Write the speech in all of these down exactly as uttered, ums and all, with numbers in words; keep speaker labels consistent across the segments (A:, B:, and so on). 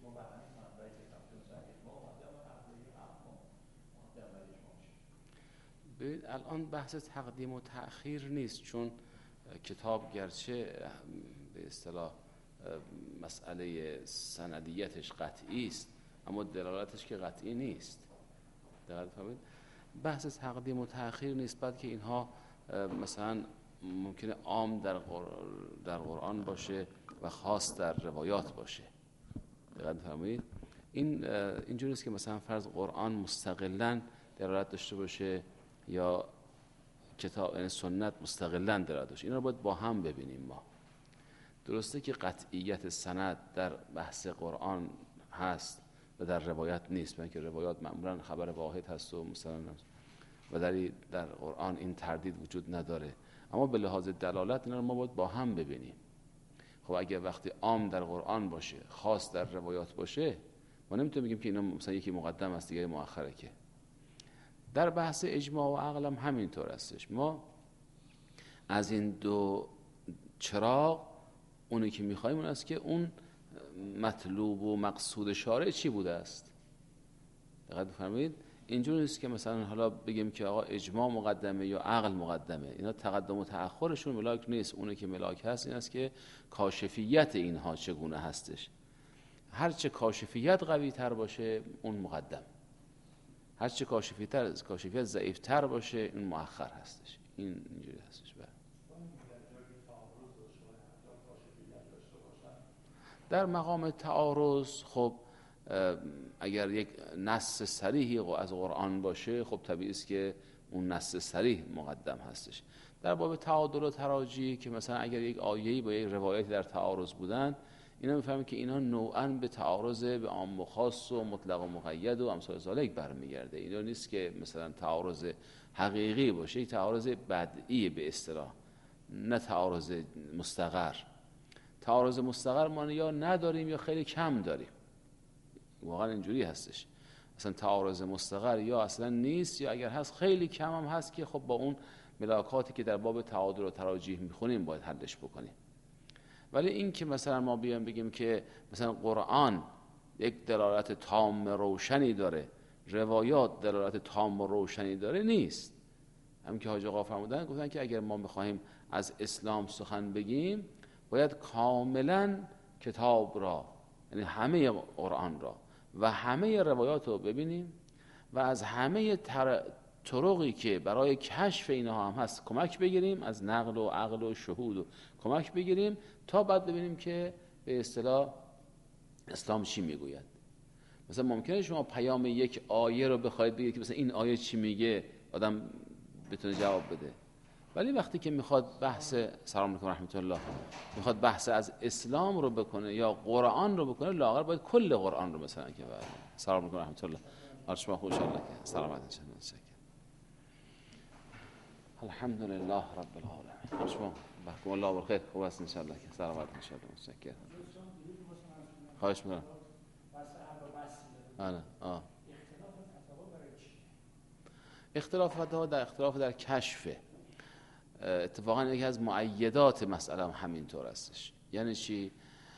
A: ببینید الان بحث تقدیم و تأخیر نیست، چون کتاب گرچه به اصطلاح مسئله سندیتش قطعی است اما دلالتش که قطعی نیست. دقیق فهمید؟ بحث تقدیم و تأخیر نیست، بعد که اینها مثلا ممکنه عام در در قرآن باشه و خاص در روایات باشه. دقیق فهمید؟ این اینجوری است که مثلا فرض قرآن مستقلاً دلالت داشته باشه یا کتاب یعنی سنت مستقلاً دلالت داشته. اینا رو باید با هم ببینیم. ما درسته که قطعیت سند در بحث قرآن هست و در روایت نیست، برای اینکه روایات معمولاً خبر واحد هست و مثلا و در در قرآن این تردید وجود نداره، اما به لحاظ دلالت اینا رو ما باید با هم ببینیم. خب اگه وقتی عام در قرآن باشه خاص در روایات باشه، ما نمیتونیم بگیم که اینا مثلا یکی مقدم است دیگه مؤخره. که در بحث اجماع و عقل هم همینطور هستش. ما از این دو چراغ اونی که میخوایم اون است که اون مطلوب و مقصود شارع چی بوده است. دقیق بفرمایید. اینجوری نیست که مثلا حالا بگیم که آقا اجماع مقدمه یا عقل مقدمه. اینا تقدم و تأخرشون ملاک نیست. اونی که ملاک هست این است که کاشفیت اینها چگونه هستش. هرچه کاشفیت قوی تر باشه اون مقدم، هرچه کاشفیت تر کاشفیت ضعیف تر باشه این مؤخر هستش. این اینجوری هستش. بله. در مقام تعارض خب اگر یک نص صریحی از قرآن باشه خب طبیعی است که اون نص صریح مقدم هستش. در باب تعادل و تراجی که مثلا اگر یک آیه‌ای با یک روایتی در تعارض بودن، اینا میفهمیم که اینا نوعاً به تعارض به عام و خاص و مطلق و مقید و امثال ذالک برمیگرده. اینا نیست که مثلا تعارض حقیقی باشه، یک تعارض بدیعی به اصطلاح، نه تعارض مستقر. تعارض مستقر ما یا نداریم یا خیلی کم داریم. واقعا اینجوری هستش. اصلا تعارض مستقر یا اصلا نیست یا اگر هست خیلی کم هم هست که خب با اون ملاکاتی که در باب تعادل و تراجیح میخونیم باید حلش بکنیم. ولی این که مثلا ما بیایم بگیم که مثلا قرآن یک دلالت تام روشنی داره، روایات دلالت تام و روشنی داره، نیست. همین که حاج آقا فرمودن، گفتن که اگر ما میخواهیم از اسلام سخن بگیم باید کاملا کتاب را، یعنی همه قرآن را و همه روایات رو ببینیم و از همه تر... طرقی که برای کشف اینها هم هست کمک بگیریم، از نقل و عقل و شهود و کمک بگیریم تا بعد ببینیم که به اصطلاح اسلام چی میگوید. مثلا ممکنه شما پیام یک آیه رو بخواید بگید که مثلا این آیه چی میگه آدم بتونه جواب بده، ولی وقتی که میخواد بحث سلام علیکم رحمت الله میخواد بحث از اسلام رو بکنه یا قرآن رو بکنه، لااقل باید کل قرآن رو مثلا که سلام علیکم رحمت الله شما خوش الله سلامت انشاءالله. الحمدلله رب العالمین. شما بحکم الله بخیر، خوب است انشاءالله که سلامت انشاءالله. متشکرم. خواهش میکنم. آره آه اختلاف فتوا در اختلاف در کشف اتفاقا یکی از مؤیدات مسئله هم همینطور هستش. یعنی چی؟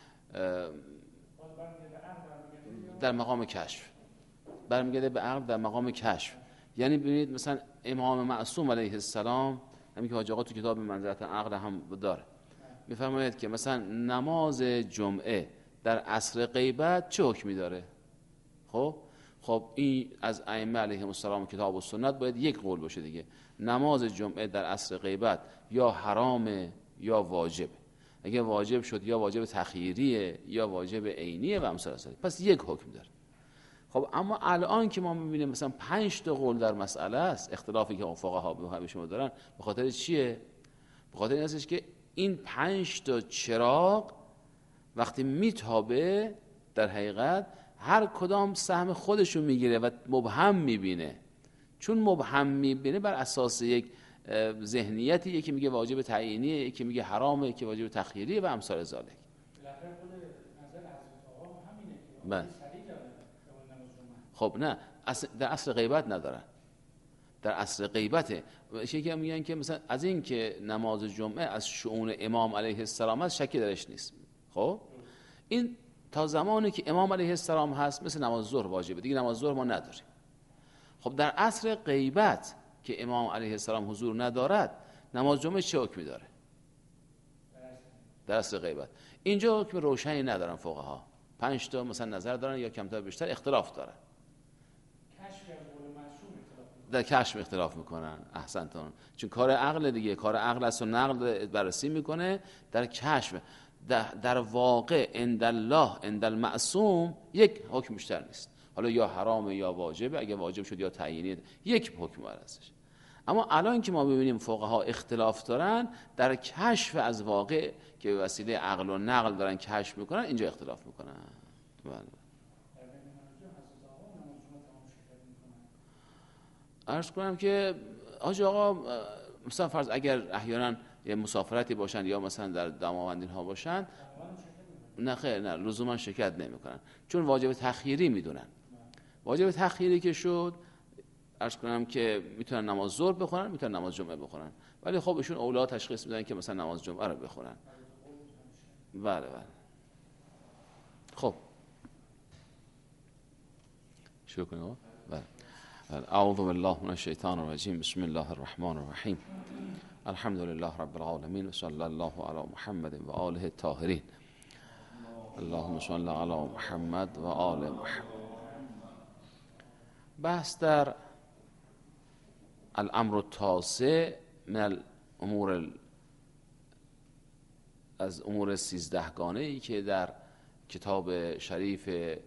A: در مقام کشف برمیگرده به عقل در مقام کشف. یعنی ببینید مثلا امام معصوم علیه السلام، همین که حاج آقا تو کتاب منزلت عقل هم داره، میفرماید که مثلا نماز جمعه در عصر غیبت چه حکمی داره. خب خب این از ائمه علیهم السلام کتاب و سنت باید یک قول باشه دیگه. نماز جمعه در عصر غیبت یا حرامه یا واجبه. اگه واجب شد یا واجب تخییریه یا واجب عینیه و امثال ذالک، پس یک حکم داره. خب اما الان که ما میبینیم مثلا پنج تا قول در مسئله است، اختلافی که فقها به شما دارن به خاطر چیه؟ به خاطر این هستش که این پنج تا چراغ وقتی میتابه در حقیقت هر کدام سهم خودشو میگیره و مبهم میبینه. چون مبهم میبینه بر اساس یک ذهنیتی، یکی میگه واجب تعیینیه، یکی میگه حرامه، یکی واجب تخییریه و امثال ذالک. بله. خب نه در عصر غیبت ندارن، در عصر غیبته. یکی میگن که مثلا از این که نماز جمعه از شؤون امام علیه السلام است شکی درش نیست. خب این تا زمانی که امام علیه السلام هست مثل نماز ظهر واجبه، دیگه نماز ظهر ما نداریم. خب در عصر غیبت که امام علیه السلام حضور ندارد نماز جمعه چه حکمی داره؟ در عصر غیبت اینجا حکم روشنی ندارن فقها، پنج تا مثلا نظر دارن یا کمتر بیشتر اختلاف دارن. در کشف اختلاف میکنن. احسنتون، چون کار عقل دیگه، کار عقل است و نقل بررسی میکنه. در کشف در, در واقع عند الله عند المعصوم یک حکم بیشتر نیست، حالا یا حرامه یا واجبه، اگه واجب شد یا تعیینی، یک حکم ازش. اما الان که ما ببینیم فقها اختلاف دارن در کشف از واقع که به وسیله عقل و نقل دارن کشف میکنن، اینجا اختلاف میکنن. بله. عرض کنم که حاج آقا مثلا فرض اگر احیانا یه مسافرتی باشن یا مثلا در دماوندین ها باشن، نه خیر، نه لزوما شرکت نمیکنن، چون واجب تخییری میدونن. واجب تخییری که شد، عرض کنم که میتونن نماز ظهر بخونن، میتونن نماز جمعه بخونن، ولی خب ایشون اولاد تشخیص میدن که مثلا نماز جمعه رو بخونن. بله بله. خب شروع کنیم. بله. اعوذ بالله من الشیطان الرجیم. بسم الله الرحمن الرحیم. الحمد لله رب العالمین و صلی الله علی محمد و آله الطاهرین. اللهم صل علی محمد و آل محمد. بحث در الامر التاسع من الامور از امور سیزدهگانه ای که در کتاب شریف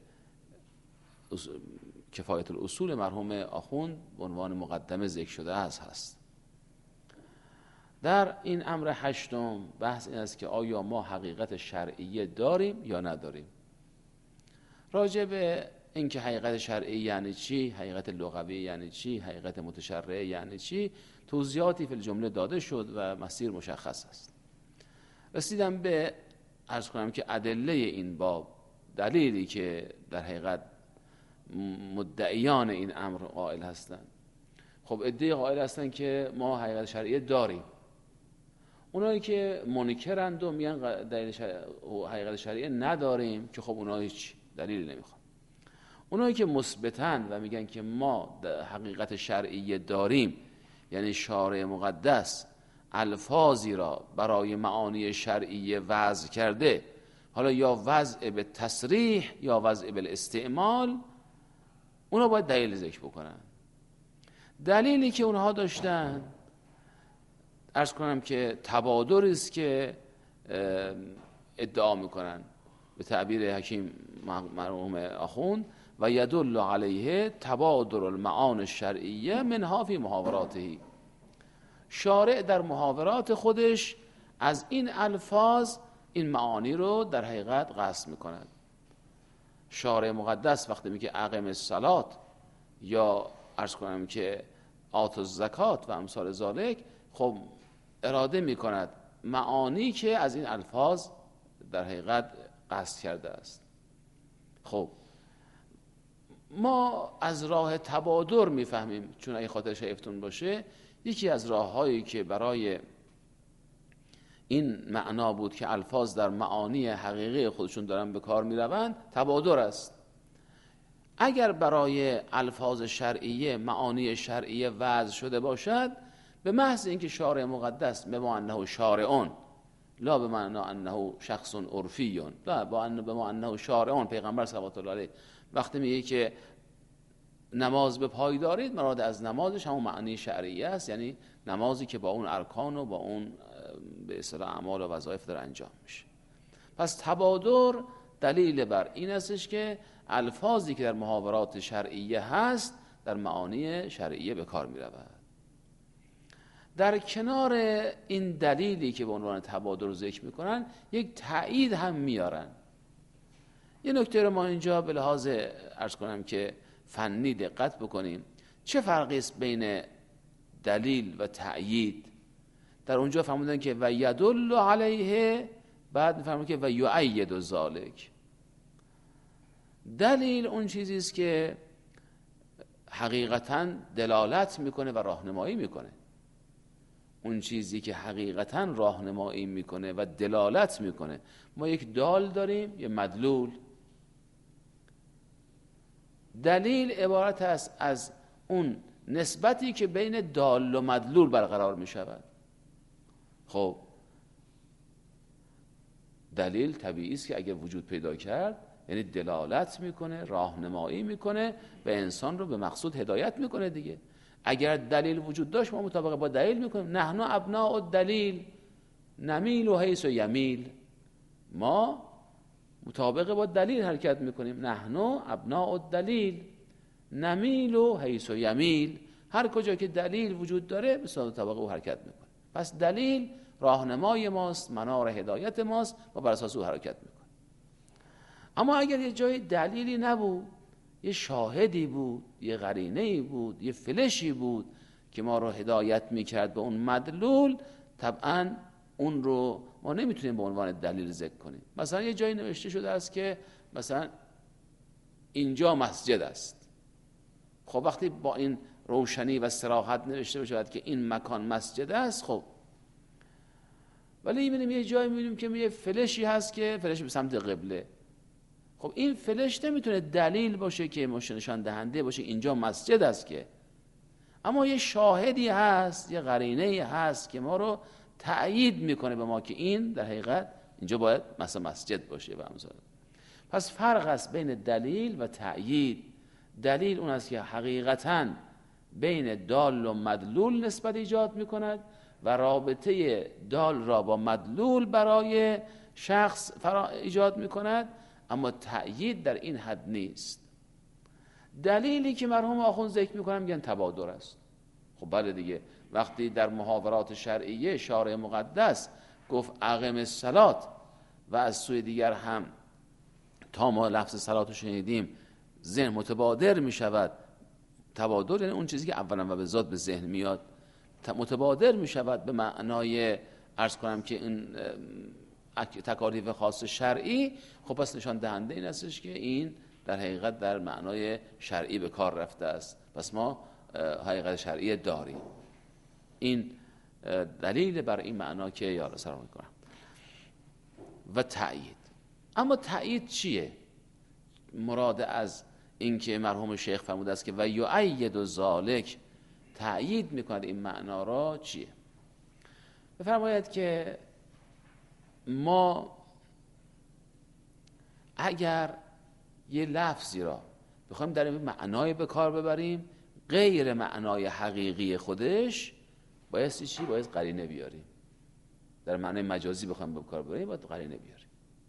A: کفایت الاصول مرحوم آخوند به عنوان مقدمه ذکر شده است هست. در این امر هشتم بحث این است که آیا ما حقیقت شرعیه داریم یا نداریم. راجع به این که حقیقت شرعی یعنی چی، حقیقت لغوی یعنی چی، حقیقت متشرع یعنی چی، توضیحاتی فی الجمله داده شد و مسیر مشخص است. رسیدم به عرض کنم که ادله این باب، دلیلی که در حقیقت مدعیان این امر قائل هستند. خب ادعای قائل هستند که ما حقیقت شرعیه داریم. اونایی که منکرند و میگن دلیل شرع... حقیقت شرعیه نداریم، که خب اونها هیچ دلیلی نمیخوان. اونایی که مثبتن و میگن که ما حقیقت شرعیه داریم، یعنی شارع مقدس الفاظی را برای معانی شرعیه وضع کرده، حالا یا وضع به تصریح یا وضع به استعمال، اونا باید دلیل ذکر بکنن. دلیلی که اونها داشتن عرض کنم که تبادری است که ادعا میکنن به تعبیر حکیم مرحوم آخوند و یدل علیه تبادر المعانی الشرعیه منها فی محاوراته. شارع در محاورات خودش از این الفاظ این معانی رو در حقیقت قصد میکند. شارع مقدس وقتی میگه اقم الصلات یا عرض کنم که آت الزکات و امثال ذالک، خب اراده میکند معانی که از این الفاظ در حقیقت قصد کرده است. خب ما از راه تبادر میفهمیم، چون اگه خاطر شایفتون باشه یکی از راههایی که برای این معنا بود که الفاظ در معانی حقیقی خودشون دارن به کار میروند تبادر است. اگر برای الفاظ شرعیه معانی شرعیه وضع شده باشد، به محض اینکه شارع مقدس به ما انه شارعون لا به معنی انه شخص عرفیون، لا با انه به ما انه شارعون، پیغمبر صلوات الله علیه وقتی میگه که نماز به پای دارید، مراد از نمازش همون معنی شرعیه است، یعنی نمازی که با اون ارکان و با اون به اصطلاح اعمال و وظایف در انجام میشه. پس تبادر دلیل بر این استش که الفاظی که در محاورات شرعیه هست در معانی شرعیه به کار میرود. در کنار این دلیلی که به عنوان تبادر ذکر میکنن، یک تایید هم میارن. یه نکته رو ما اینجا به لحاظ عرض کنم که فنی دقت بکنیم. چه فرقی است بین دلیل و تأیید؟ در اونجا فرمودن که و یدل علیه، بعد میفرمون که و یؤید ذالک. دلیل اون چیزی است که حقیقتاً دلالت میکنه و راهنمایی میکنه. اون چیزی که حقیقتاً راهنمایی میکنه و دلالت میکنه. ما یک دال داریم، یه مدلول، دلیل عبارت است از اون نسبتی که بین دال و مدلول برقرار می شود. خب دلیل طبیعی است که اگر وجود پیدا کرد یعنی دلالت میکنه، راهنمایی میکنه و انسان رو به مقصود هدایت میکنه دیگه. اگر دلیل وجود داشت ما مطابق با دلیل میکنیم. نحن ابناء الدلیل نمیل و حیث و یمیل، ما مطابق با دلیل حرکت میکنیم. نحن ابناء الدلیل نمیل و حیث و یمیل، هر کجا که دلیل وجود داره به مطابق او حرکت میکنیم. پس دلیل راهنمای ماست، منار هدایت ماست و بر اساس او حرکت میکنیم. اما اگر یه جای دلیلی نبود، یه شاهدی بود، یه قرینه‌ای بود، یه فلشی بود که ما رو هدایت میکرد به اون مدلول، طبعا اون رو ما نمیتونیم به عنوان دلیل ذکر کنیم. مثلا یه جایی نوشته شده است که مثلا اینجا مسجد است. خب وقتی با این روشنی و صراحت نوشته بشه که این مکان مسجد است، خب ولی میبینیم یه جایی میبینیم که یه فلشی هست که فلش به سمت قبله. خب این فلش نمیتونه دلیل باشه که نشان دهنده باشه اینجا مسجد است که، اما یه شاهدی هست، یه قرینه‌ای هست که ما رو تأیید میکنه به ما که این در حقیقت اینجا باید مثلا مسجد باشه و امثال. پس فرق است بین دلیل و تأیید. دلیل اون است که حقیقتاً بین دال و مدلول نسبت ایجاد میکند و رابطه دال را با مدلول برای شخص ایجاد میکند، اما تأیید در این حد نیست. دلیلی که مرحوم آخوند ذکر میکنن میگن تبادر است. خب بله دیگه، وقتی در محاورات شرعیه شارع مقدس گفت اقم الصلات و از سوی دیگر هم تا ما لفظ صلات رو شنیدیم ذهن متبادر میشود. تبادر یعنی اون چیزی که اولا و به ذات به ذهن میاد، متبادر میشود به معنای عرض کنم که این تکالیف خاص شرعی. خب پس نشان دهنده این استش که این در حقیقت در معنای شرعی به کار رفته است. پس ما حقیقت شرعی داریم. این دلیل بر این معنا که یاد سر میکنم. و تأیید. اما تأیید چیه؟ مراد از این که مرحوم شیخ فرموده است که و یؤید ذالک، تأیید میکند این معنا را چیه؟ بفرماید که ما اگر یه لفظی را بخوایم در این معنای به کار ببریم غیر معنای حقیقی خودش، باید چی؟ باید قرینه بیاریم. در معنای مجازی بخوایم به کار ببریم باید قرینه بیاریم.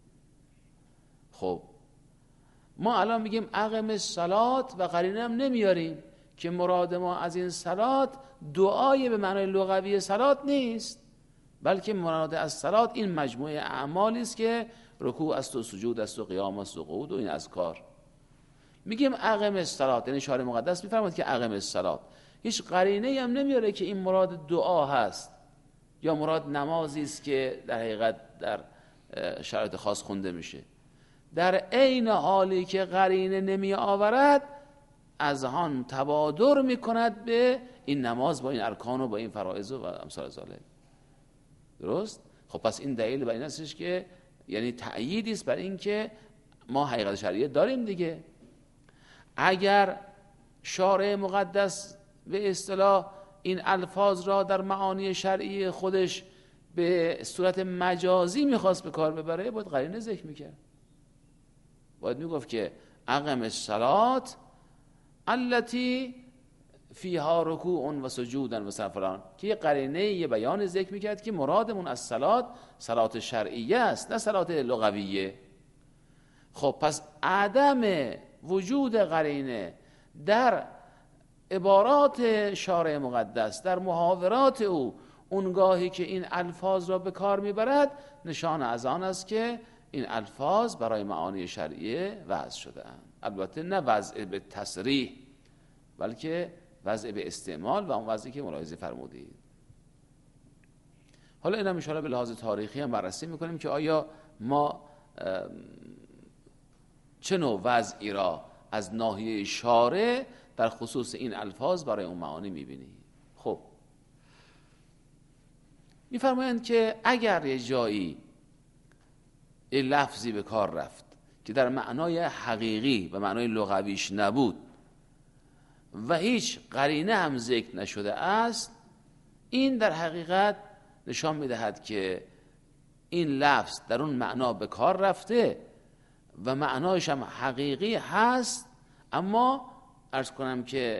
A: خب ما الان میگیم اقم الصلات و قرینه هم نمیاریم که مراد ما از این صلات دعای به معنای لغوی صلات نیست، بلکه مراد از صلات این مجموعه اعمالی است که رکوع است و سجود است و قیام است و قعود و این اذکار. میگیم اقم الصلات، یعنی شارع مقدس میفرماید که اقم الصلات، هیچ قرینه‌ای هم نمیاره که این مراد دعا هست یا مراد نمازی است که در حقیقت در شرایط خاص خونده میشه. در عین حالی که قرینه نمی آورد، از آن تبادر میکند به این نماز با این ارکان و با این فرائض و امثال ذالک. درست؟ خب پس این دلیل بر این هستش که یعنی تأییدی است بر این که ما حقیقت شرعیه داریم دیگه. اگر شارع مقدس به اصطلاح این الفاظ را در معانی شرعی خودش به صورت مجازی میخواست به کار ببره، باید قرینه ذکر میکرد. باید میگفت که اقم الصلات التي فیها رکوع و سجود و فلان، که یه قرینه یه بیان ذکر میکرد که مرادمون از صلات صلات شرعیه است نه صلات لغویه. خب پس عدم وجود قرینه در عبارات شارع مقدس، در محاورات او، اونگاهی که این الفاظ را به کار میبرد، نشان از آن است که این الفاظ برای معانی شرعیه وضع شده اند. البته نه وضع به تصریح، بلکه وضع به استعمال و اون وضعی که ملاحظه فرمودید. حالا اینم ان شاء الله به لحاظ تاریخی هم بررسی میکنیم که آیا ما چه نوع وضعی را از ناحیه شارع در خصوص این الفاظ برای اون معانی میبینیم. خب میفرمایند که اگر یه جایی یه لفظی به کار رفت که در معنای حقیقی و معنای لغویش نبود و هیچ قرینه هم ذکر نشده است، این در حقیقت نشان میدهد که این لفظ در اون معنا به کار رفته و معنایش هم حقیقی هست، اما عرض کنم که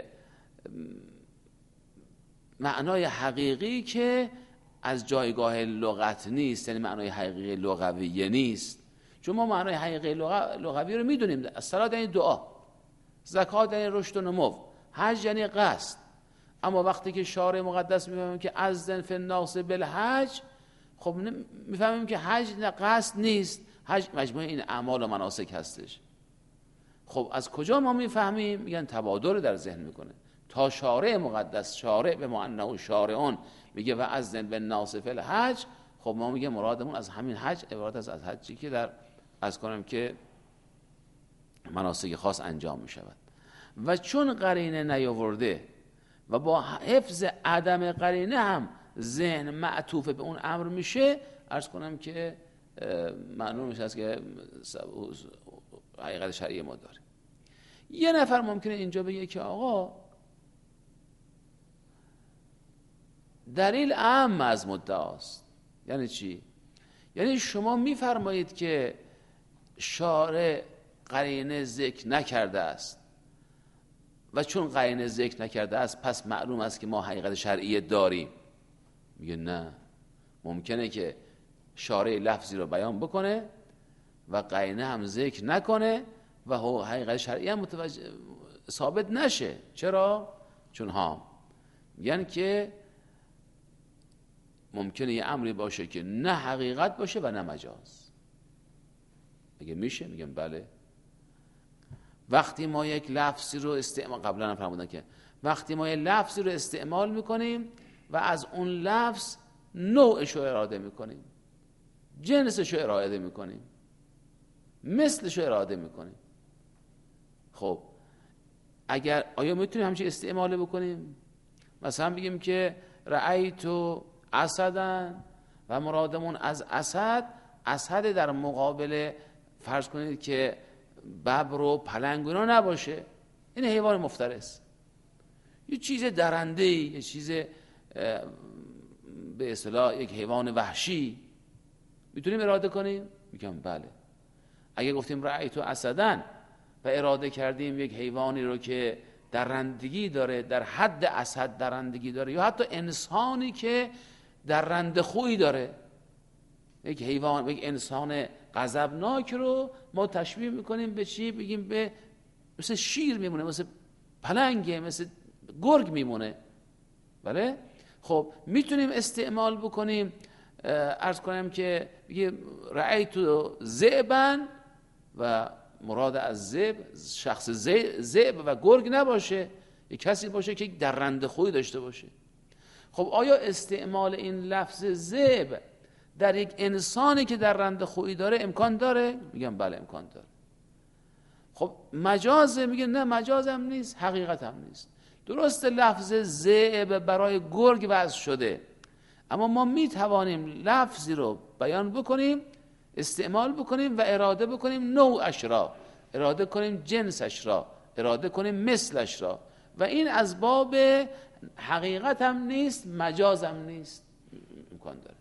A: معنای حقیقی که از جایگاه لغت نیست، یعنی معنای حقیقی لغویه نیست. چون ما معنای حقیقی لغوی رو میدونیم، الصلاة یعنی دعا، زکات یعنی رشد و نمو، حج یعنی قصد. اما وقتی که شارع مقدس میفهمیم که اذن فی الناس بالحج، خب میفهمیم که حج قصد نیست، حج مجموعه این اعمال و مناسک هستش. خب از کجا ما میفهمیم؟ میگن تبادر در ذهن میکنه. تا شارع مقدس، شارع به معنی شارعون میگه و اذن بالناس فی الحج، خب ما میگه مرادمون از همین حج عبارت از از حجی که در از کنم که مناسک خاص انجام میشود. و چون قرینه نیاورده و با حفظ عدم قرینه هم ذهن معطوف به اون امر میشه، عرض کنم که معلوم میشه که حقیقت شرعی ما داره. یه نفر ممکنه اینجا بگه که آقا دلیل اعم از مدعاست. یعنی چی؟ یعنی شما میفرمایید که شارع قرینه ذکر نکرده است و چون قرینه ذکر نکرده است پس معلوم است که ما حقیقت شرعی داریم. میگه نه، ممکنه که شارع لفظی رو بیان بکنه و قرینه هم ذکر نکنه و حقیقت شرعی هم متوجه ثابت نشه. چرا؟ چون ها میگن که ممکنه یه امری باشه که نه حقیقت باشه و نه مجاز. میگه میشه؟ میگم بله. وقتی ما یک لفظی رو استعمال، قبلا هم فرمودن که وقتی ما یک لفظی رو استعمال میکنیم و از اون لفظ نوعش رو اراده میکنیم، جنسش رو اراده میکنیم، مثلش رو اراده میکنیم، خب اگر آیا میتونیم همچین استعمال بکنیم؟ مثلا بگیم که رأیتو اسداً و مرادمون از اسد، اسد در مقابل فرض کنید که ببر و پلنگ اینا نباشه، این حیوان مفترس، یه چیز درنده، یه چیز به اصطلاح یک حیوان وحشی، میتونیم اراده کنیم؟ میگم بله. اگه گفتیم رأیتو اسداً و اراده کردیم یک حیوانی رو که درندگی داره، در حد اسد درندگی داره، یا حتی انسانی که درنده خویی داره، یک حیوان، یک انسان غضبناک رو ما تشبیه میکنیم به چی؟ بگیم به مثل شیر میمونه، مثل پلنگه، مثل گرگ میمونه. بله؟ خب میتونیم استعمال بکنیم، عرض کنم که بگیم رأیتو ذئباً و مراد از ذئب شخص ذئب و گرگ نباشه، یک کسی باشه که یک درنده خوی داشته باشه. خب آیا استعمال این لفظ ذئب در یک انسانی که درنده خویی داره امکان داره؟ میگم بله امکان داره. خب مجازه؟ میگه نه مجاز هم نیست، حقیقت هم نیست. درست لفظ ذئب برای گرگ وضع شده، اما ما میتوانیم لفظی رو بیان بکنیم، استعمال بکنیم و اراده بکنیم نوعش را، اراده کنیم جنسش را، اراده کنیم مثلش را، و این از باب حقیقت هم نیست، مجاز هم نیست، امکان داره.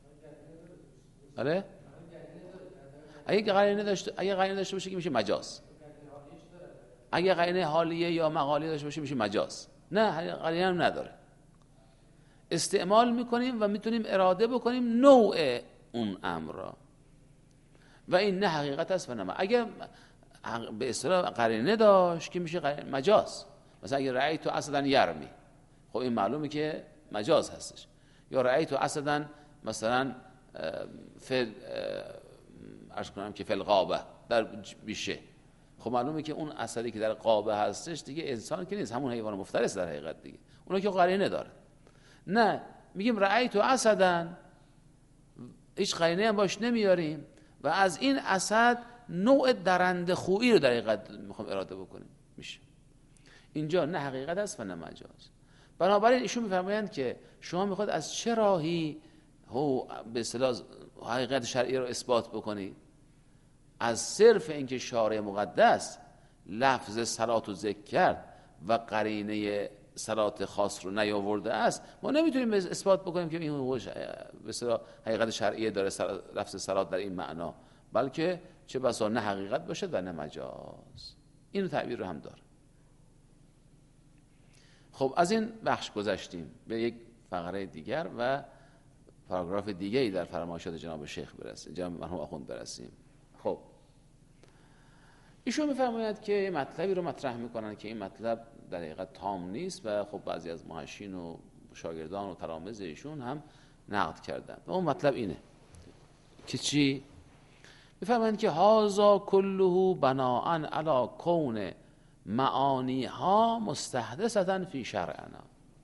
A: آره؟ اگه قرینه داشته اگه قرینه داشته باشه که میشه مجاز. اگه قرینه حالیه یا مقالیه داشته باشه میشه مجاز. نه، قرینه هم نداره. استعمال میکنیم و میتونیم اراده بکنیم نوع اون امر را، و این نه حقیقت است و نه. اگه به اصطلاح قرینه داشت که میشه قرینه مجاز. مثلا اگه رأیتو اسداً یرمی، خب این معلومه که مجاز هستش. یا رأیتو اسداً مثلا فل عرض کنم که فل غابه، در بیشه، خب معلومه که اون اسدی که در غابه هستش دیگه انسان که نیست، همون حیوان مفترس در حقیقت دیگه، اونا که قرینه داره. نه، میگیم رأیتو اسداً، هیچ قرینه هم باش نمیاریم و از این اسد نوع درنده خویی رو در حقیقت میخوام اراده بکنیم، میشه. اینجا نه حقیقت است و نه مجاز. بنابراین ایشون میفرمایند که شما میخواد از چه راهی هو به اصطلاح حقیقت شرعی رو اثبات بکنید؟ از صرف اینکه شارع مقدس لفظ صلات رو ذکر کرد و قرینه صلات خاص رو نیاورده است، ما نمیتونیم اثبات بکنیم که این به اصطلاح حقیقت شرعیه داره لفظ صلات در این معنا، بلکه چه بسا نه حقیقت باشه و نه مجاز. این تعبیر رو هم داره. خب از این بخش گذشتیم به یک فقره دیگر و پاراگراف دیگری در فرمایشات جناب شیخ برسیم، جناب مرحوم آخوند برسیم. خب ایشون میفرماید که مطلبی رو مطرح میکنن که این مطلب در حقیقت تام نیست و خب بعضی از محشین و شاگردان و تلامذه ایشون هم نقد کردن و اون مطلب اینه که چی؟ میفرمایند که هازا کله بناء علی کون معانی ها مستحدثة فی شرعنا.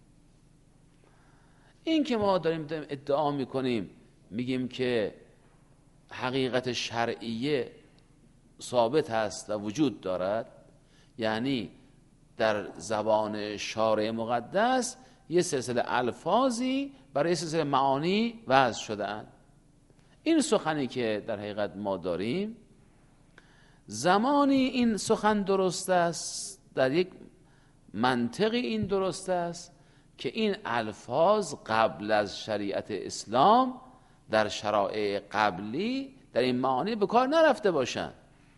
A: این که ما داریم ادعا میکنیم میگیم که حقیقت شرعیه ثابت هست و وجود دارد، یعنی در زبان شارع مقدس یه سلسله الفاظی برای سلسله معانی وضع شده‌اند. این سخنی که در حقیقت ما داریم، زمانی این سخن درست است، در یک منطقی این درست است که این الفاظ قبل از شریعت اسلام در شرایع قبلی در این معانی به کار نرفته باشند.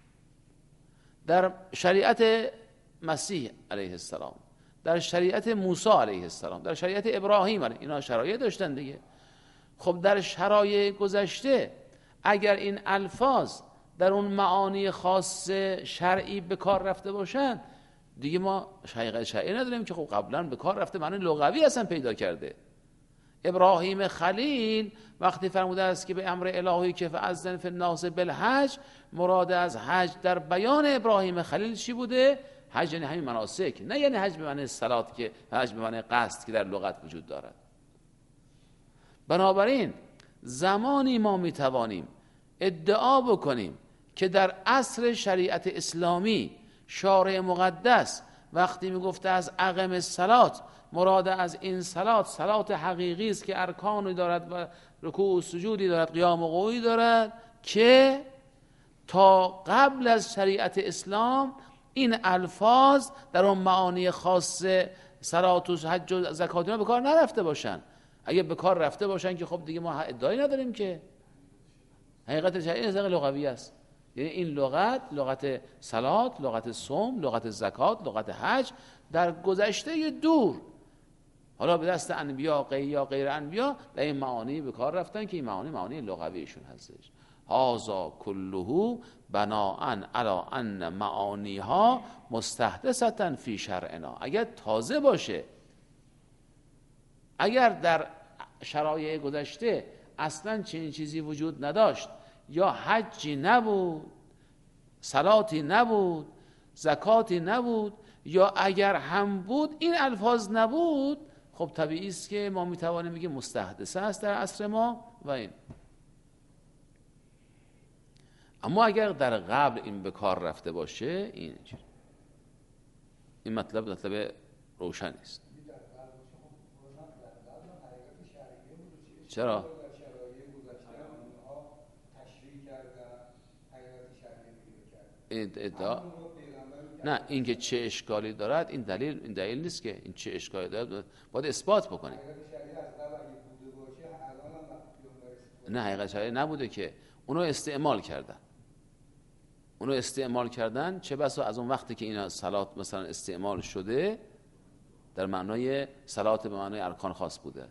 A: در شریعت مسیح علیه السلام، در شریعت موسی علیه السلام، در شریعت ابراهیم علیه، اینا شرایع داشتن دیگه. خب در شرایع گذشته اگر این الفاظ در اون معانی خاص شرعی به کار رفته باشن، دیگه ما حقیقت شرعی نداریم که خب قبلا به کار رفته معنی لغوی اصلا پیدا کرده. ابراهیم خلیل وقتی فرموده است که به امر الهی که فاذن فی الناس بالحج، مراد از حج در بیان ابراهیم خلیل چی بوده؟ حج یعنی همین مناسک، نه یعنی حج به معنی صلات که حج به معنی قصد که در لغت وجود دارد. بنابراین زمانی ما میتوانیم ادعا بکنیم که در عصر شریعت اسلامی شارع مقدس وقتی میگفته از اقم الصلات، مراد از این صلات صلات حقیقی است که ارکانی دارد و رکوع و سجودی دارد، قیام و قعودی دارد، که تا قبل از شریعت اسلام این الفاظ در اون معانی خاص صلات و حج و زکات به کار نرفته باشن. اگه به کار رفته باشن که خب دیگه ما ادعایی نداریم که حقیقت شرعی از لغوی است. یعنی این لغت، لغت صلات، لغت صوم، لغت زکات، لغت حج در گذشته دور، حالا به دست انبیا غیر یا غیر انبیا، در این معانی به کار رفتن که این معانی معانی لغویشون هستش. هازا کله بناء علی ان معانیها مستحدثة فی شرعنا. اگر تازه باشه، اگر در شرایع گذشته اصلا چنین چیزی وجود نداشت، یا حجی نبود، صلاتی نبود، زکاتی نبود، یا اگر هم بود این الفاظ نبود، خب طبیعی است که ما میتوانیم بگیم مستحدثه است در عصر ما و این. اما اگر در قبل این به کار رفته باشه، این این مطلب مطلب روشن است. چرا؟ ادعا نه، این که چه اشکالی دارد این دلیل این دلیل نیست که این چه اشکالی دارد باید اثبات بکنیم. نه، حقیقت شرعی نبوده که اونو استعمال کردن، اونو استعمال کردن چه بسا از اون وقتی که اینا صلات مثلا استعمال شده در معنای صلات به معنای ارکان خاص بوده.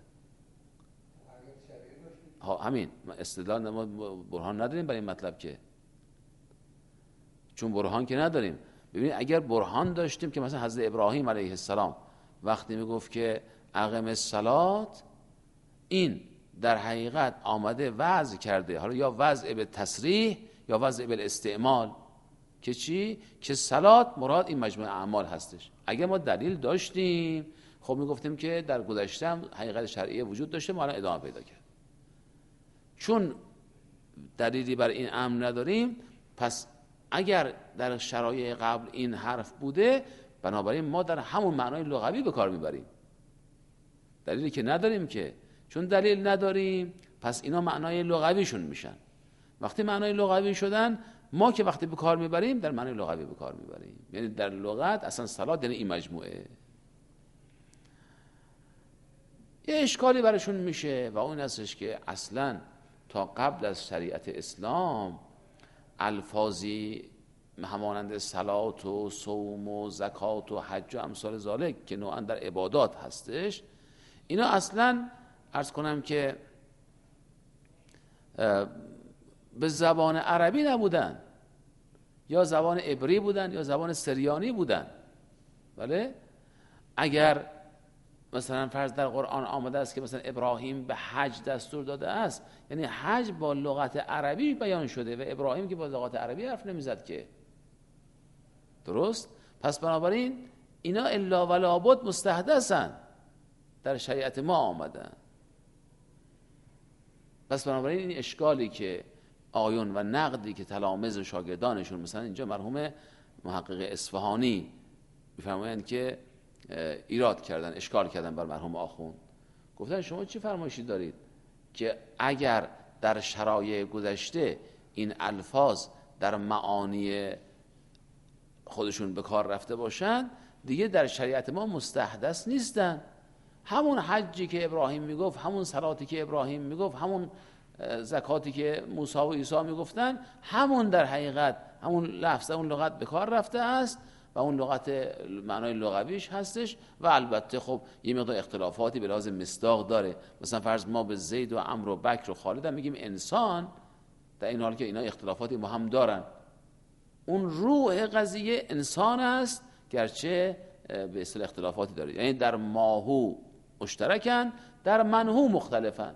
A: ها همین استدلال، ما برهان نداریم برای این مطلب که، چون برهان که نداریم. ببینید اگر برهان داشتیم که مثلا حضرت ابراهیم علیه السلام وقتی میگفت که اقم الصلات، این در حقیقت آمده وضع کرده، حالا یا وضع به تصریح یا وضع به استعمال، که چی؟ که صلات مراد این مجموعه اعمال هستش. اگر ما دلیل داشتیم خب میگفتیم که در گذشته هم حقیقت شرعیه وجود داشته، ما الان ادامه پیدا کرد. چون دلیلی بر این امر نداریم، پس اگر در شرایع قبل این حرف بوده، بنابراین ما در همون معنای لغوی به کار میبریم. دلیلی که نداریم که، چون دلیل نداریم پس اینا معنای لغویشون میشن. وقتی معنای لغوی شدن، ما که وقتی به کار میبریم در معنی لغوی به کار میبریم، یعنی در لغت اصلا صلات یعنی این مجموعه. یه اشکالی براشون میشه و اون هستش که اصلا تا قبل از شریعت اسلام الفاظی همانند صلات و صوم و زکات و حج و امثال ذالک که نوعا در عبادات هستش، اینا اصلا عرض کنم که به زبان عربی نبودن، یا زبان عبری بودن یا زبان سریانی بودن. بله، اگر مثلا فرض در قرآن آمده است که مثلا ابراهیم به حج دستور داده است، یعنی حج با لغت عربی بیان شده و ابراهیم که با لغت عربی حرف نمیزد که، درست؟ پس بنابراین اینا الا و لابد مستحدثن، در شریعت ما آمدن. پس بنابراین این اشکالی که آیون و نقدی که تلامذ و شاگردانشون، مثلا اینجا مرحوم محقق اصفهانی میفرمایند که ایراد کردن، اشکال کردن بر مرحوم آخوند، گفتن شما چی فرمایشی دارید که اگر در شرایع گذشته این الفاظ در معانی خودشون به کار رفته باشن، دیگه در شریعت ما مستحدث نیستن. همون حجی که ابراهیم میگفت، همون صلاتی که ابراهیم میگفت، همون زکاتی که موسی و عیسی میگفتن، همون در حقیقت همون لفظ اون لغت به کار رفته است و اون لغت معنای لغویش هستش. و البته خب یه مقدار اختلافاتی به لحاظ مصداق داره. مثلا فرض ما به زید و عمرو و بکر و خالد هم میگیم انسان، در این حال که اینا اختلافاتی با هم دارن. اون روح قضیه انسان است، گرچه به اصطلاح اختلافاتی داره، یعنی در ماهو مشترکن، در منهو مختلفن.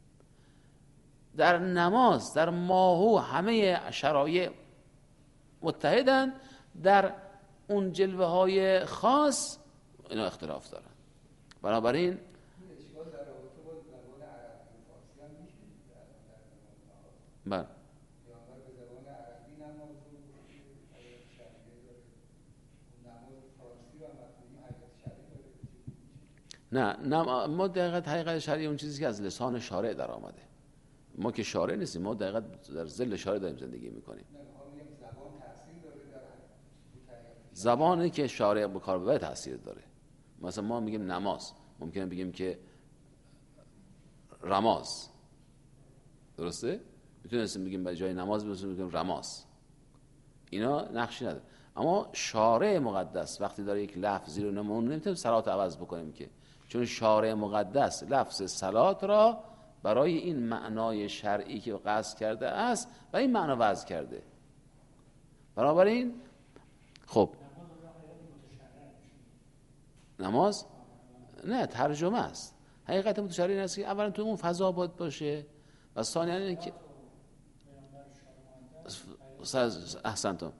A: در نماز در ماهو همه شرایع متحدن، در اون جلوه های خاص اینا اختلاف دارن. بنابراین بله نه نه ما دقیقت حقیقت شرعی اون چیزی که از لسان شارع در آمده. ما که شارع نیستیم، ما دقیقت در ظل شارع داریم زندگی میکنیم. زبانی که شارع به کار ببره تاثیر داره. مثلا ما میگیم نماز، ممکنه بگیم که رماز، درسته؟ میتونستیم بگیم به جای نماز بگیم رماز، اینا نقشی نداره. اما شارع مقدس وقتی داره یک لفظی رو نمون، نمیتونیم صلات عوض بکنیم که، چون شارع مقدس لفظ صلات را برای این معنای شرعی که قصد کرده است و این معنا وضع کرده. بنابراین خب نماز نه ترجمه است. حقیقت متشرع این است که اولا تو اون فضا باید باشه و ثانیاً این که احسنتم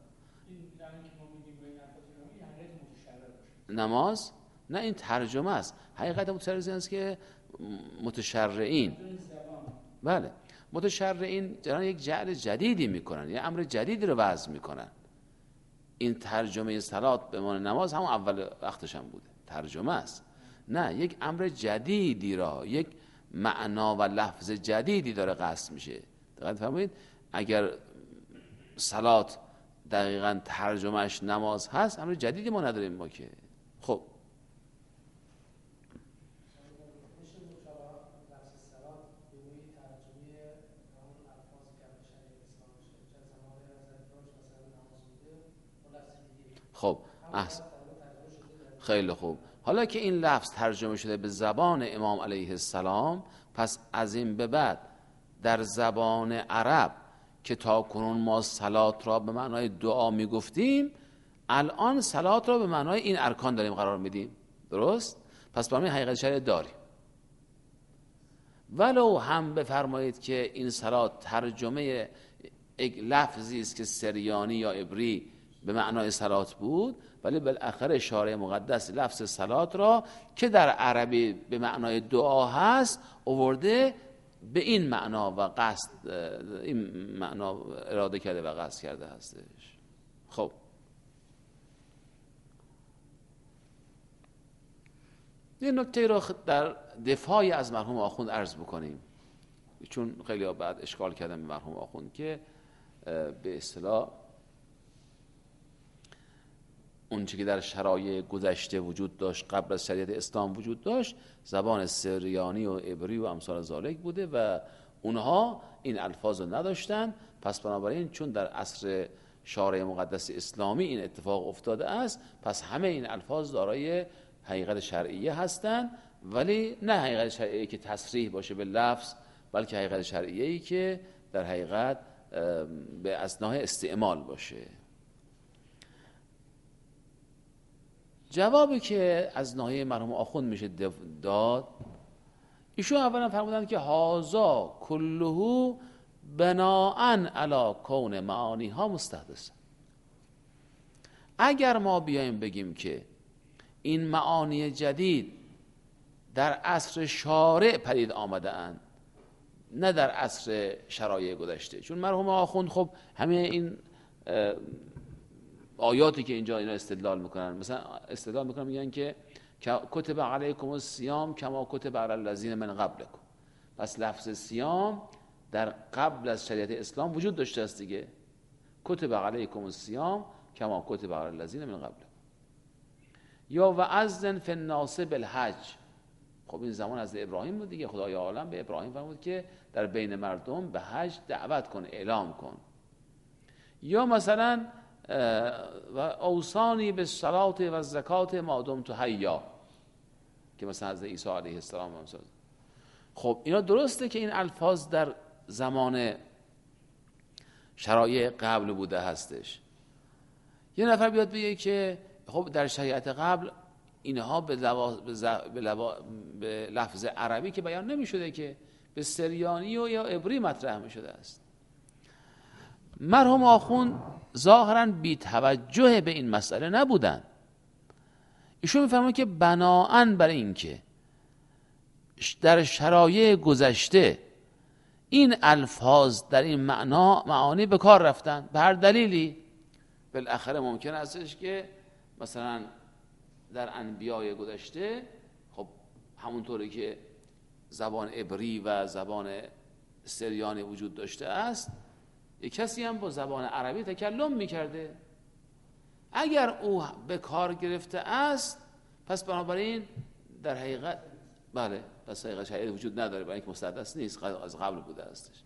A: نماز نه این ترجمه است. حقیقت متشرع این است که متشرعین بله متشرعین جران یک جعل جدیدی میکنن، یه امر جدیدی رو وضع میکنن. این ترجمه صلات به معنی نماز همون اول وقتش هم بوده، ترجمه است. نه، یک امر جدیدی را، یک معنا و لفظ جدیدی داره قصد میشه. دقیق فهمید؟ اگر صلات دقیقاً ترجمهش نماز هست، امر جدیدی ما نداریم ما که. خب خب احسن. خیلی خوب. حالا که این لفظ ترجمه شده به زبان امام علیه السلام، پس از این به بعد در زبان عرب که تا کنون ما صلات را به معنای دعا می گفتیم، الان صلات را به معنای این ارکان داریم قرار میدیم. درست؟ پس با همین حقیقت شرعی داریم. ولو هم بفرمایید که این صلات ترجمه یک لفظی است که سریانی یا عبری به معنای صلات بود، ولی بالاخره شارع مقدس لفظ صلات را که در عربی به معنای دعا هست آورده به این معنا و قصد این معنا اراده کرده و قصد کرده هستش. خب یه نکته را در دفاع از مرحوم آخوند عرض بکنیم، چون خیلی ها بعد اشکال کردن به مرحوم آخوند که به اصطلاح اون چیزی که در شرایع گذشته وجود داشت، قبل از شریعت اسلام وجود داشت، زبان سریانی و عبری و امثال ذالک بوده و اونها این الفاظ رو نداشتن. پس بنابراین چون در عصر شارع مقدس اسلامی این اتفاق افتاده است، پس همه این الفاظ دارای حقیقت شرعیه هستند، ولی نه حقیقت شرعیه که تصریح باشه به لفظ، بلکه حقیقت شرعیه‌ای که در حقیقت به اثناء استعمال باشه. جوابی که از ناحیه مرحوم آخوند میشه داد، ایشون اولا فرمودند که هازا کلهو بناءً علی کون معانی ها مستحدث. اگر ما بیایم بگیم که این معانی جدید در عصر شارع پدید آمده اند، نه در عصر شرایع گذشته، چون مرحوم آخوند خب همه این آیاتی که اینجا اینا استدلال میکنن، مثلا استدلال میکنن میگن که کتب علیکم الصیام کما کتب علی الذین من قبلکم. پس لفظ صیام در قبل از شریعت اسلام وجود داشته است دیگه. کتب علیکم الصیام کما کتب علی الذین من قبلکم. یا و اذن فی الناس بالحج. خب این زمان از ابراهیم بود دیگه. خدای عالم به ابراهیم فرمود که در بین مردم به حج دعوت کن، اعلام کن. یا مثلا و اوصانی به صلات و زکات ما دمت حیا، که مثلا حضرت عیسی علیه السلام هم ساز. خب اینا درسته که این الفاظ در زمان شرایع قبل بوده هستش. یه نفر بیاد بگه که خب در شریعت قبل اینها به, لوا... به, ز... به, لوا... به لفظ عربی که بیان نمی شده، که به سریانی و یا عبری مطرح می شده است. مرحوم آخوند ظاهراً بی توجه به این مسئله نبودن. ایشون میفهمن که بناءً بر این که در شرایع گذشته این الفاظ در این معنا معانی به کار رفتن به هر دلیلی. بالاخره ممکن استش که مثلا در انبیای گذشته خب همونطوری که زبان عبری و زبان سریانی وجود داشته است، یک کسی هم با زبان عربی تکلم میکرده. اگر او به کار گرفته است، پس بنابراین در حقیقت بله، پس حقیقت شرعی وجود نداره، برای اینکه مستحدث نیست، از قبل بوده استش.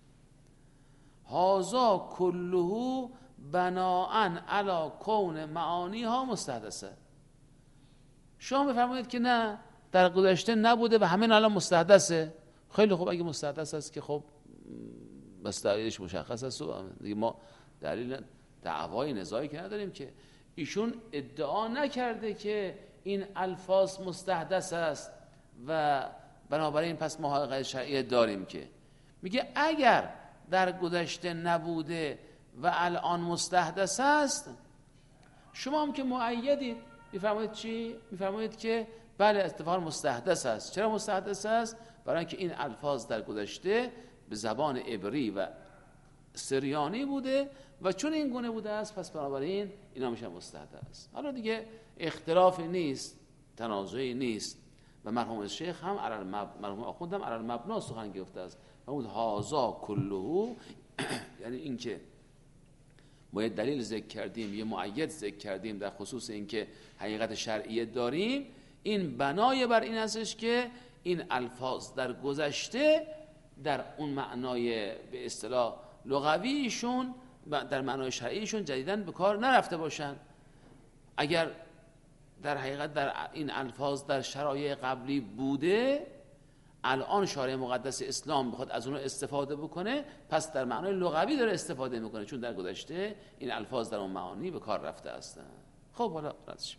A: هازا کلهو بناءً علی کون معانی ها مستحدثه. شما بفرمایید که نه، در گذشته نبوده و همین الان مستحدثه. خیلی خوب، اگه مستحدث است که خب بس دلیلش مشخص است و دیگه ما دلیل دعوای نزاعی که نداریم. که ایشون ادعا نکرده که این الفاظ مستحدث است و بنابراین پس ما حقیقت شرعی داریم، که میگه اگر در گذشته نبوده و الان مستحدث است، شما هم که مؤیدید. میفرمایید چی؟ میفرمایید که بله اتفاقا مستحدث است. چرا مستحدث است؟ برای اینکه این الفاظ در گذشته به زبان عبری و سریانی بوده و چون این گونه بوده است، پس بنابراین اینا میشه مستحدث. حالا دیگه اختلافی نیست، تنازعی نیست و مرحوم شیخ هم علی مرحوم آخوند هم علی المبنا سخن گفته است. اون هازا کلهو یعنی اینکه ما یه دلیل ذکر کردیم، یه مؤید ذکر کردیم در خصوص اینکه حقیقت شرعیه داریم، این بنای بر این هستش که این الفاظ در گذشته در اون معنای به اصطلاح لغویشون در معنای شرعیشون جدیداً به کار نرفته باشن. اگر در حقیقت در این الفاظ در شرایع قبلی بوده، الان شارع مقدس اسلام بخواد از اون استفاده بکنه، پس در معنای لغوی داره استفاده میکنه، چون در گذشته این الفاظ در اون معانی به کار رفته هستن. خب حالا ردش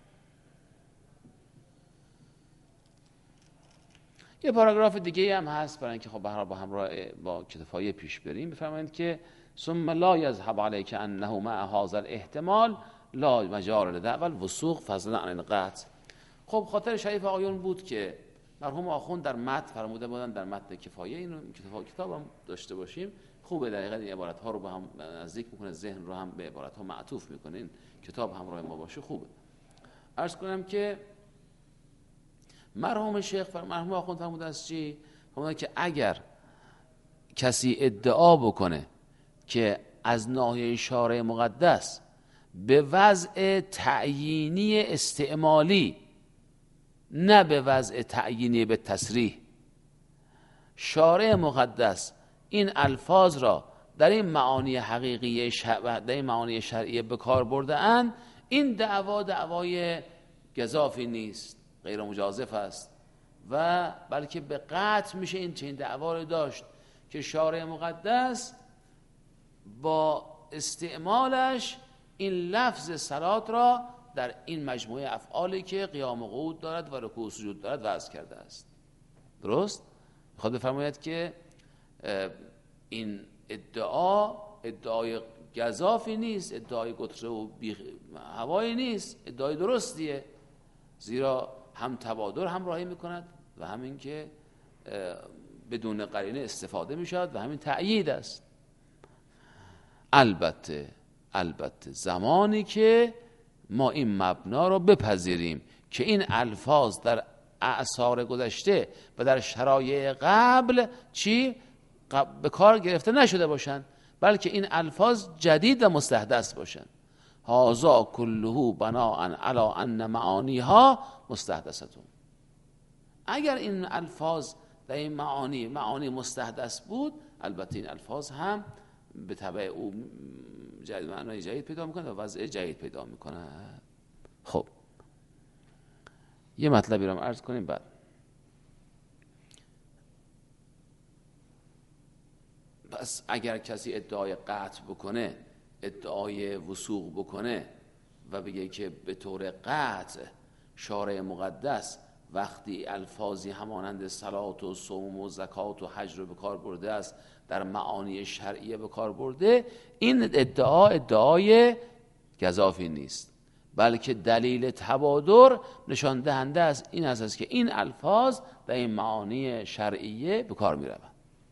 A: یه پاراگراف دیگه هم هست برای اینکه خب به هر حال با همراه با کتفایه پیش بریم. بفرمایید که ثم لا یذهب علیک انه مع هذا الاحتمال لا مجال لدعوى الوثوق فضلا عن القطع. خب خاطر شریف آقایون بود که مرحوم آخوند در متن فرموده بودن، در متن کفایه اینو کتاب کتاب هم داشته باشیم. خوبه در حقیقت این عبارت ها رو با هم نزدیک میکنه، ذهن رو هم به عبارت ها معطوف میکنه. این کتاب همراه ما باشه خوبه. عرض کنم که مرحوم شیخ مرحوم آخوند فرموده است چی؟ فرموده که اگر کسی ادعا بکنه که از ناحیه شارع مقدس به وضع تعیینی استعمالی، نه به وضع تعیینی به تصریح، شارع مقدس این الفاظ را در این معانی حقیقی شرع، در این معانی شرعی به کار برده اند، این دعوا دعوای گزافی نیست، غیر مجازف است و بلکه به قطع میشه این چنین دعوا رو داشت که شارع مقدس با استعمالش این لفظ صلات را در این مجموعه افعالی که قیام و قعود دارد و رکوع و سجود دارد وضع کرده است. درست؟ میخواد بفرماید که این ادعا ادعای گزافی نیست، ادعای گتره و هوایی نیست، ادعای درستیه، زیرا هم تبادر همراهی میکند و همین که بدون قرینه استفاده میشود و همین تأیید است. البته البته زمانی که ما این مبنا رو بپذیریم که این الفاظ در اعصار گذشته و در شرایع قبل چی به کار گرفته نشده باشند، بلکه این الفاظ جدید و مستحدث باشند. هذا كله بناء علی ان معانیها مستحدثه. اگر این الفاظ در این معانی معانی مستحدث بود، البته این الفاظ هم به تبع او جدید معنای جدید پیدا میکنه و وضع جدید پیدا میکنه. خب یه مطلبی رو عرض کنیم بعد. پس اگر کسی ادعای قطع بکنه، ادعای وثوق بکنه و بگه که به طور قطع شارع مقدس وقتی الفاظی همانند صلات و صوم و زکات و حج رو به کار برده است در معانی شرعیه به کار برده، این ادعا ادعای گزافی نیست، بلکه دلیل تبادر نشان دهنده است این است که این الفاظ در این معانی شرعیه به کار می روند.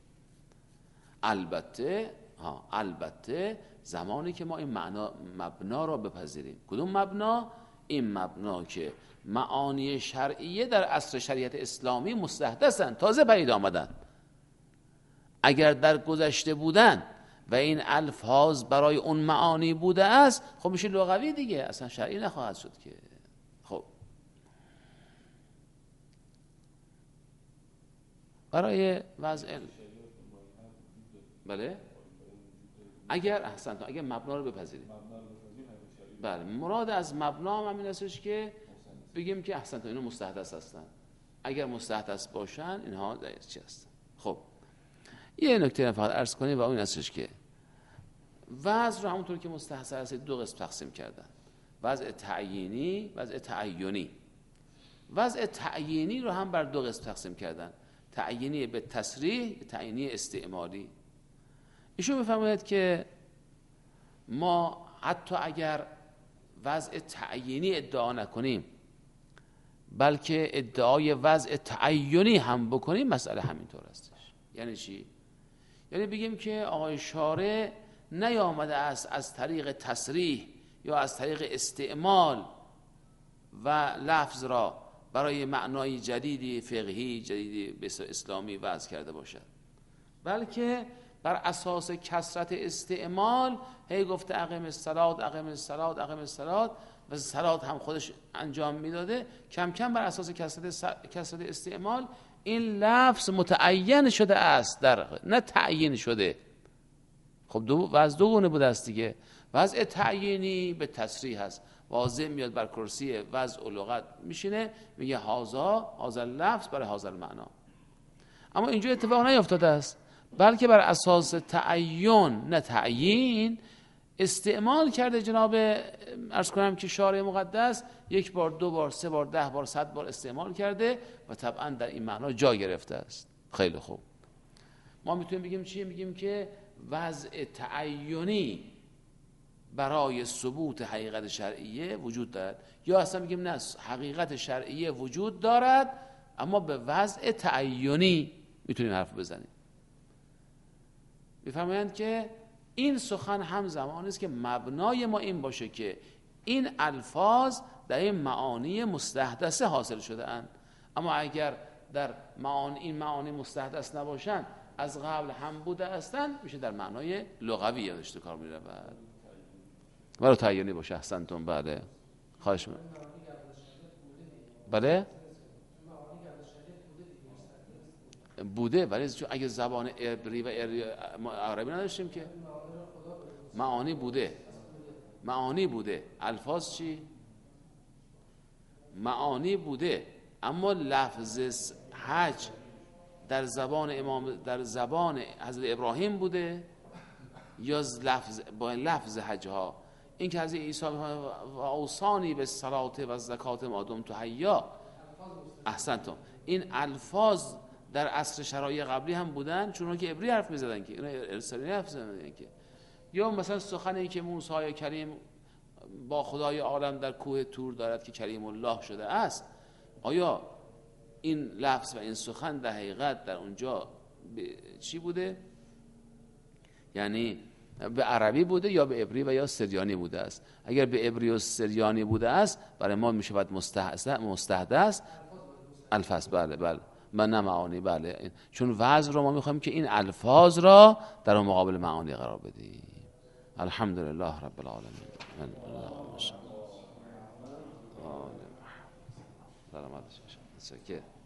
A: البته ها البته زمانی که ما این معنا مبنا را بپذیریم. کدوم مبنا؟ این مبنا که معانی شرعیه در عصر شریعت اسلامی مستحدثند، تازه پدید آمدند. اگر در گذشته بودن و این الفاظ برای اون معانی بوده است، خب میشه لغوی دیگه، اصلا شرعی نخواهد شد که. خب برای وضع بله اگر احسنتون اگر مبنا رو بپذیریم، بله مراد از مبنا هم همین استش که بگیم که احسنتون اینا مستحدث هستن. اگر مستحدث باشن اینها در چی هستن؟ خب یه نکته فقط عرض کنیم و اون استش که وضع رو همونطور که مستحدث هست دو قسم تقسیم کردن: وضع تعیینی، وضع تعیینی. وضع تعیینی رو هم بر دو قسم تقسیم کردن: تعیینی به تصریح، تعیینی استعمالی. ایشون بفرمایید که ما حتی اگر وضع تعیینی ادعا نکنیم بلکه ادعای وضع تعیینی هم بکنیم، مسئله همینطور هستش. یعنی چی؟ یعنی بگیم که آقای شارع نیامده است از طریق تصریح یا از طریق استعمال و لفظ را برای معنای جدیدی فقهی جدیدی اسلامی وضع کرده باشد، بلکه بر اساس کثرت استعمال هی گفته اقیم الصلات اقیم الصلات اقیم الصلات و صلات هم خودش انجام میداده. کم کم بر اساس کثرت کثرت استعمال این لفظ متعین شده است، در نه تعیین شده. خب دو وضع دو گونه بوده است دیگه. وضع تعیینی به تصریح هست، واضح میاد بر کرسی وضع و لغت میشینه میگه هازا هازا لفظ برای هازا معنا. اما اینجا اتفاق نیفتاده است، بلکه بر اساس تعین نه تعیین استعمال کرده جناب عرض کنم که شارع مقدس یک بار دو بار سه بار ده بار صد بار استعمال کرده و طبعا در این معنا جا گرفته است. خیلی خوب، ما میتونیم بگیم چی؟ میگیم که وضع تعینی برای ثبوت حقیقت شرعیه وجود دارد، یا اصلا میگیم نه حقیقت شرعیه وجود دارد اما به وضع تعینی میتونیم حرف بزنیم. میفرمایند که این سخن هم زمانی است که مبنای ما این باشه که این الفاظ در این معانی مستحدثه حاصل شده اند، اما اگر در معانی این معانی مستحدث نباشند از قبل هم بوده هستند میشه در معنای لغوی یادش کار میره. بعد ولو تعینی باشه. احسنتون. بله خواهش می‌کنم. بله بوده، ولی چون اگه زبان عبری و عربی نداشتیم که معانی بوده، معانی بوده. الفاظ چی؟ معانی بوده، اما لفظ حج در زبان امام در زبان حضرت ابراهیم بوده یا لفظ با لفظ حج ها؟ این که حضرت عیسی و اوصانی به صلات و زکات ما دمت حیا. احسنتم. این الفاظ در عصر شرایع قبلی هم بودن، چون که عبری حرف می‌زدن که اینا ارسالی حرف می‌زدن که. یا مثلا سخنی که موسی کریم با خدای عالم در کوه طور دارد که کریم الله شده است، آیا این لفظ و این سخن در حقیقت در اونجا چی بوده؟ یعنی به عربی بوده یا به عبری و یا سریانی بوده است؟ اگر به عبری و سریانی بوده است برای ما میشه باید مستحدث الفاظ. بله بله من نه معانی. بله چون وضع رو ما میخوایم که این الفاظ را در مقابل معانی قرار بدیم. الحمدلله رب العالمین. سلامت باشید.